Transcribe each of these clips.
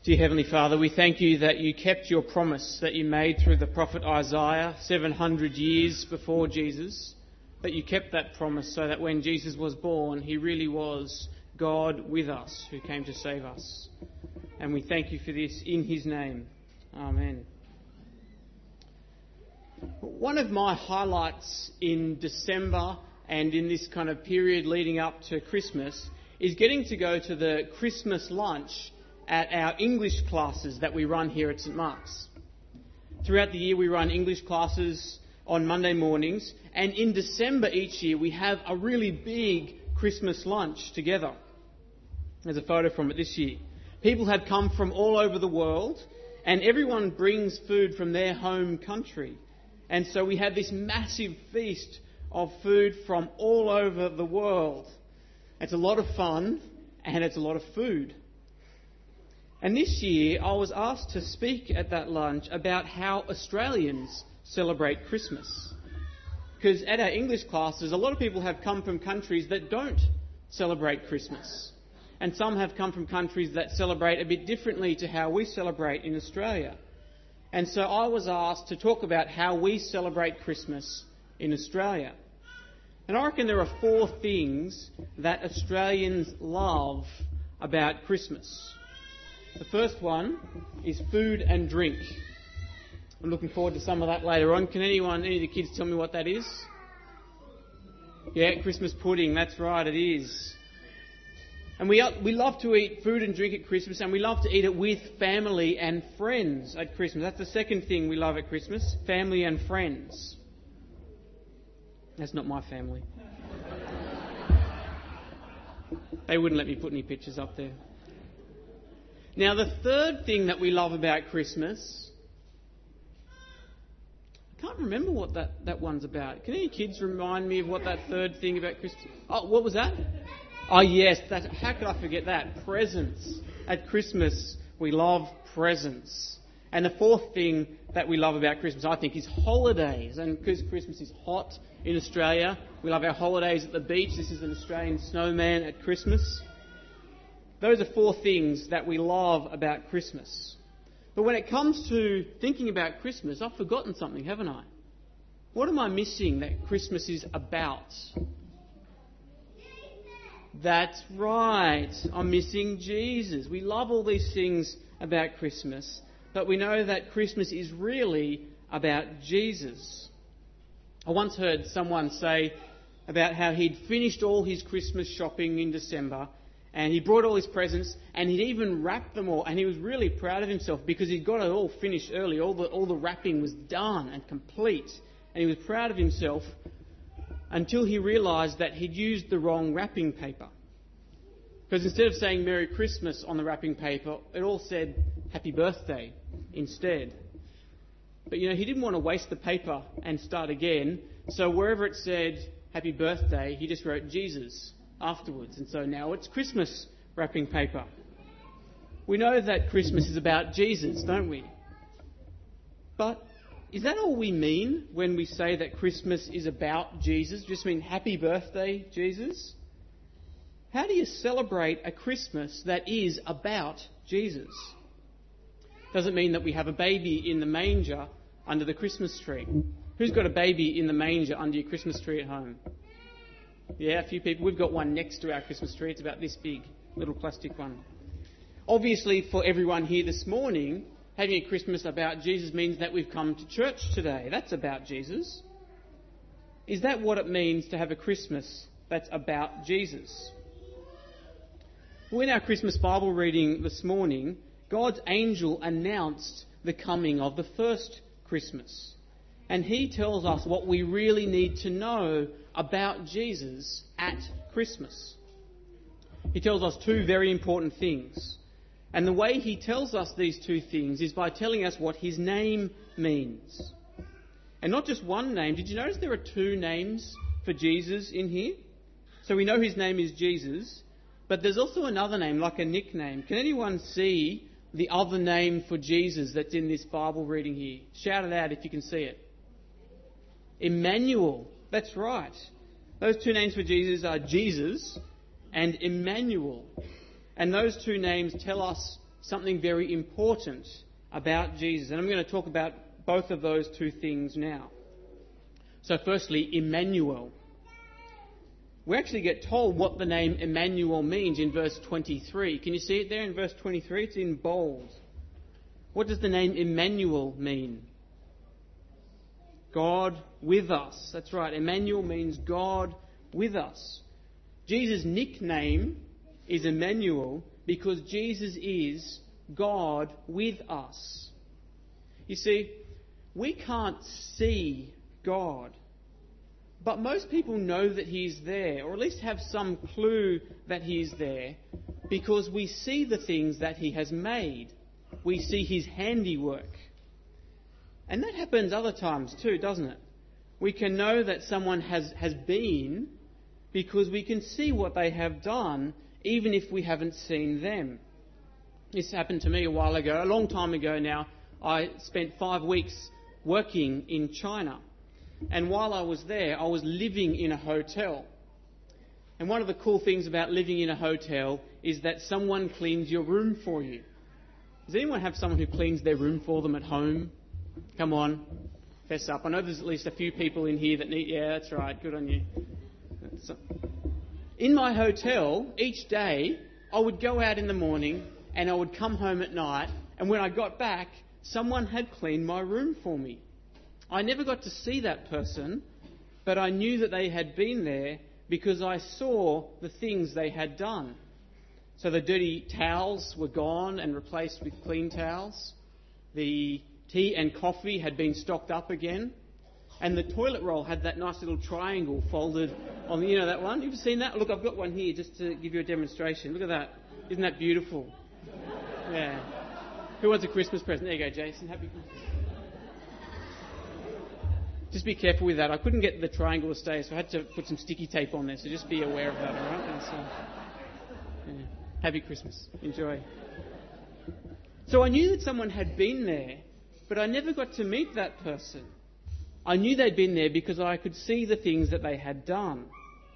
Dear Heavenly Father, we thank you that you kept your promise that you made through the prophet Isaiah 700 years before Jesus, that you kept that promise so that when Jesus was born, he really was God with us who came to save us. And we thank you for this in his name. Amen. One of my highlights in December and in this kind of period leading up to Christmas is getting to go to the Christmas lunch at our English classes that we run here at St Mark's. Throughout the year we run English classes on Monday mornings, and in December each year we have a really big Christmas lunch together. There's a photo from it this year. People have come from all over the world and everyone brings food from their home country. And so we have this massive feast of food from all over the world. It's a lot of fun and it's a lot of food. And this year I was asked to speak at that lunch about how Australians celebrate Christmas. Because at our English classes, a lot of people have come from countries that don't celebrate Christmas. And some have come from countries that celebrate a bit differently to how we celebrate in Australia. And so I was asked to talk about how we celebrate Christmas in Australia. And I reckon there are 4 things that Australians love about Christmas. The first one is food and drink. I'm looking forward to some of that later on. Can any of the kids tell me what that is? Yeah, Christmas pudding, that's right, it is. And we love to eat food and drink at Christmas, and we love to eat it with family and friends at Christmas. That's the second thing we love at Christmas, family and friends. That's not my family. They wouldn't let me put any pictures up there. Now, the third thing that we love about Christmas, I can't remember what that one's about. Can any kids remind me of what that third thing about Christmas... Oh, what was that? Oh, yes, how could I forget that? Presents. At Christmas, we love presents. And the fourth thing that we love about Christmas, I think, is holidays. And because Christmas is hot in Australia, we love our holidays at the beach. This is an Australian snowman at Christmas. Those are 4 things that we love about Christmas. But when it comes to thinking about Christmas, I've forgotten something, haven't I? What am I missing that Christmas is about? That's right, I'm missing Jesus. We love all these things about Christmas, but we know that Christmas is really about Jesus. I once heard someone say about how he'd finished all his Christmas shopping in December, and he brought all his presents, and he'd even wrapped them all, and he was really proud of himself because he'd got it all finished early. All the wrapping was done and complete, and he was proud of himself until he realised that he'd used the wrong wrapping paper. Because instead of saying Merry Christmas on the wrapping paper, it all said Happy Birthday instead. But he didn't want to waste the paper and start again, so wherever it said Happy Birthday, he just wrote Jesus afterwards, and so now it's Christmas wrapping paper. We know that Christmas is about Jesus, don't we? But is that all we mean when we say that Christmas is about Jesus? Just mean Happy Birthday, Jesus? How do you celebrate a Christmas that is about Jesus? Does it mean that we have a baby in the manger under the Christmas tree? Who's got a baby in the manger under your Christmas tree at home? Yeah, a few people. We've got one next to our Christmas tree. It's about this big, little plastic one. Obviously, for everyone here this morning, having a Christmas about Jesus means that we've come to church today. That's about Jesus. Is that what it means to have a Christmas that's about Jesus? Well, in our Christmas Bible reading this morning, God's angel announced the coming of the first Christmas. And he tells us what we really need to know about Jesus at Christmas. He tells us 2 very important things. And the way he tells us these 2 things is by telling us what his name means. And not just one name. Did you notice there are 2 names for Jesus in here? So we know his name is Jesus, but there's also another name, like a nickname. Can anyone see the other name for Jesus that's in this Bible reading here? Shout it out if you can see it. Emmanuel. That's right. Those 2 names for Jesus are Jesus and Emmanuel. And those 2 names tell us something very important about Jesus. And I'm going to talk about both of those two things now. So firstly, Emmanuel. We actually get told what the name Emmanuel means in verse 23. Can you see it there in verse 23? It's in bold. What does the name Emmanuel mean? God with us. That's right. Emmanuel means God with us. Jesus' nickname is Emmanuel because Jesus is God with us. You see, we can't see God, but most people know that He's there, or at least have some clue that He's there, because we see the things that He has made. We see His handiwork. And that happens other times too, doesn't it? We can know that someone has been because we can see what they have done, even if we haven't seen them. This happened to me a while ago, a long time ago now. I spent 5 weeks working in China. And while I was there, I was living in a hotel. And one of the cool things about living in a hotel is that someone cleans your room for you. Does anyone have someone who cleans their room for them at home? Come on, fess up. I know there's at least a few people in here that need... Yeah, that's right. Good on you. In my hotel, each day, I would go out in the morning and I would come home at night. And when I got back, someone had cleaned my room for me. I never got to see that person, but I knew that they had been there because I saw the things they had done. So the dirty towels were gone and replaced with clean towels. The tea and coffee had been stocked up again. And the toilet roll had that nice little triangle folded on, you know that one? You've seen that? Look, I've got one here just to give you a demonstration. Look at that. Isn't that beautiful? Yeah. Who wants a Christmas present? There you go, Jason. Happy Christmas. Just be careful with that. I couldn't get the triangle to stay, so I had to put some sticky tape on there, so just be aware of that, all right? Yeah. Happy Christmas. Enjoy. So I knew that someone had been there, but I never got to meet that person. I knew they'd been there because I could see the things that they had done.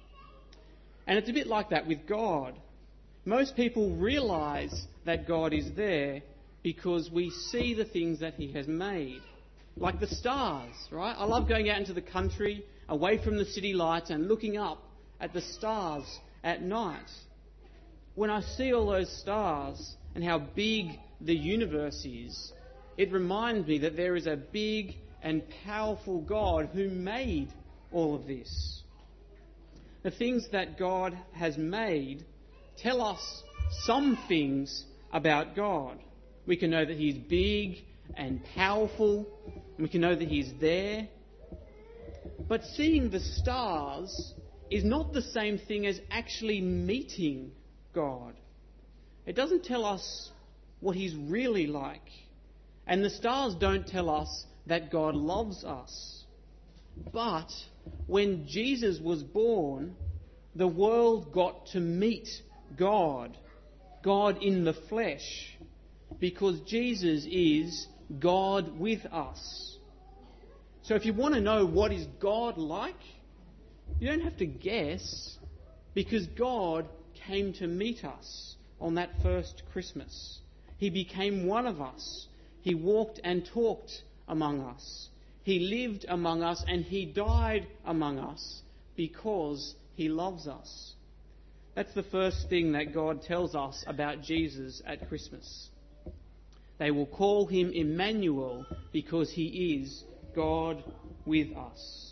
And it's a bit like that with God. Most people realise that God is there because we see the things that He has made. Like the stars, right? I love going out into the country, away from the city lights, and looking up at the stars at night. When I see all those stars and how big the universe is, it reminds me that there is a big and powerful God who made all of this. The things that God has made tell us some things about God. We can know that He's big and powerful. We can know that He's there. But seeing the stars is not the same thing as actually meeting God. It doesn't tell us what He's really like. And the stars don't tell us that God loves us. But when Jesus was born, the world got to meet God, God in the flesh, because Jesus is God with us. So if you want to know what is God like, you don't have to guess, because God came to meet us on that first Christmas. He became one of us. He walked and talked among us. He lived among us and He died among us because He loves us. That's the first thing that God tells us about Jesus at Christmas. They will call Him Emmanuel because He is God with us.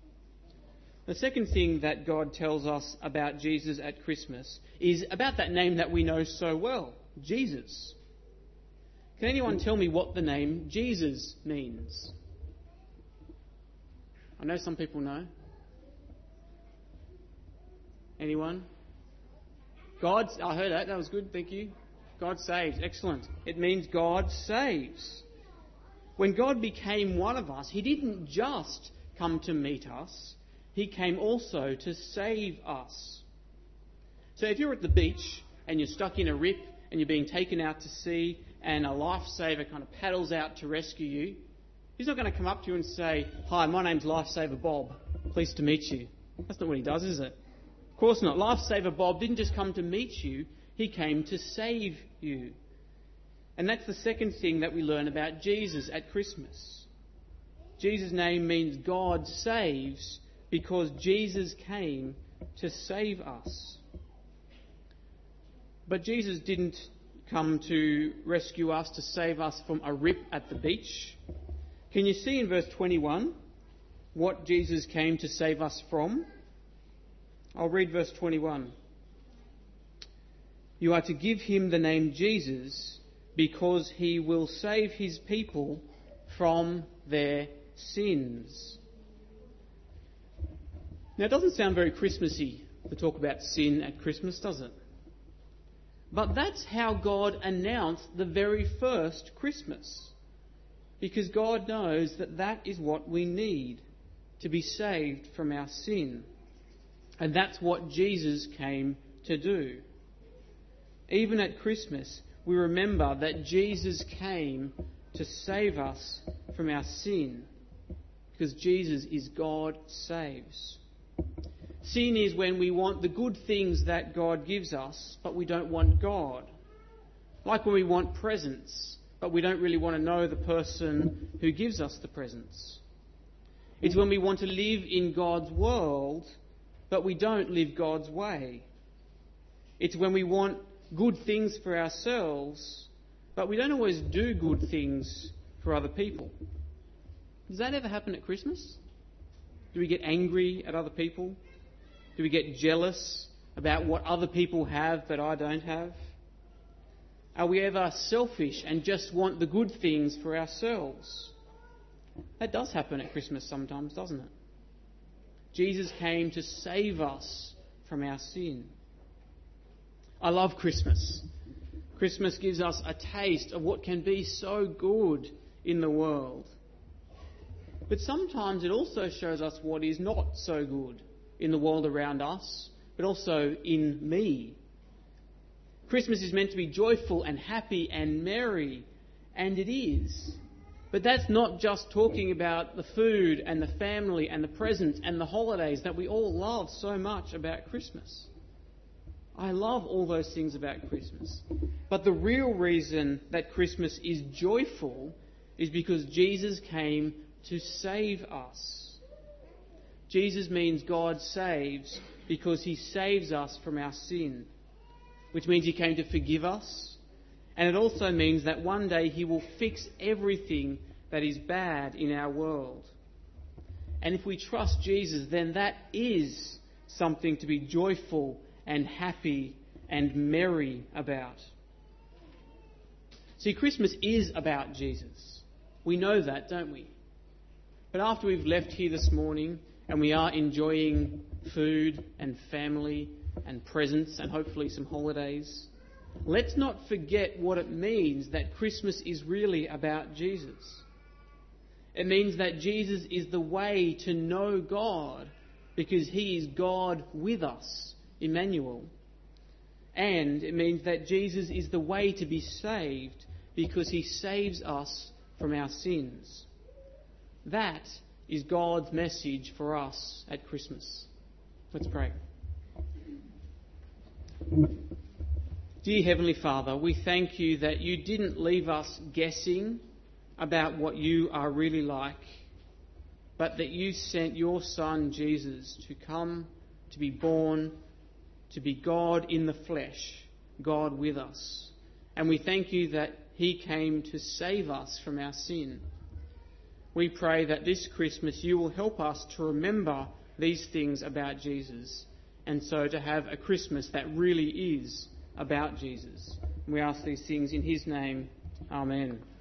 The second thing that God tells us about Jesus at Christmas is about that name that we know so well, Jesus. Can anyone tell me what the name Jesus means? I know some people know. Anyone? God, I heard that. That was good. Thank you. God saves. Excellent. It means God saves. When God became one of us, He didn't just come to meet us. He came also to save us. So if you're at the beach and you're stuck in a rip and you're being taken out to sea and a lifesaver kind of paddles out to rescue you, he's not going to come up to you and say, "Hi, my name's Lifesaver Bob. Pleased to meet you." That's not what he does, is it? Of course not. Lifesaver Bob didn't just come to meet you. He came to save you. And that's the second thing that we learn about Jesus at Christmas. Jesus' name means God saves because Jesus came to save us. But Jesus didn't come to rescue us, to save us from a rip at the beach. Can you see in verse 21 what Jesus came to save us from? I'll read verse 21. You are to give him the name Jesus because he will save his people from their sins. Now, it doesn't sound very Christmassy to talk about sin at Christmas, does it? But that's how God announced the very first Christmas. Because God knows that that is what we need to be saved from our sin. And that's what Jesus came to do. Even at Christmas, we remember that Jesus came to save us from our sin. Because Jesus is God saves. Sin is when we want the good things that God gives us, but we don't want God. Like when we want presents, but we don't really want to know the person who gives us the presents. It's when we want to live in God's world, but we don't live God's way. It's when we want good things for ourselves, but we don't always do good things for other people. Does that ever happen at Christmas? Do we get angry at other people? Do we get jealous about what other people have that I don't have? Are we ever selfish and just want the good things for ourselves? That does happen at Christmas sometimes, doesn't it? Jesus came to save us from our sin. I love Christmas. Christmas gives us a taste of what can be so good in the world. But sometimes it also shows us what is not so good in the world around us, but also in me. Christmas is meant to be joyful and happy and merry, and it is. But that's not just talking about the food and the family and the presents and the holidays that we all love so much about Christmas. I love all those things about Christmas. But the real reason that Christmas is joyful is because Jesus came to save us. Jesus means God saves because he saves us from our sin, which means he came to forgive us. And it also means that one day he will fix everything that is bad in our world. And if we trust Jesus, then that is something to be joyful and happy and merry about. See, Christmas is about Jesus. We know that, don't we? But after we've left here this morning and we are enjoying food and family and presents and hopefully some holidays, let's not forget what it means that Christmas is really about Jesus. It means that Jesus is the way to know God because he is God with us, Emmanuel. And it means that Jesus is the way to be saved because he saves us from our sins. That is God's message for us at Christmas. Let's pray. Dear Heavenly Father, we thank you that you didn't leave us guessing about what you are really like, but that you sent your Son Jesus to come, to be born, to be God in the flesh, God with us. And we thank you that he came to save us from our sin. We pray that this Christmas you will help us to remember these things about Jesus, and so to have a Christmas that really is about Jesus. We ask these things in his name. Amen.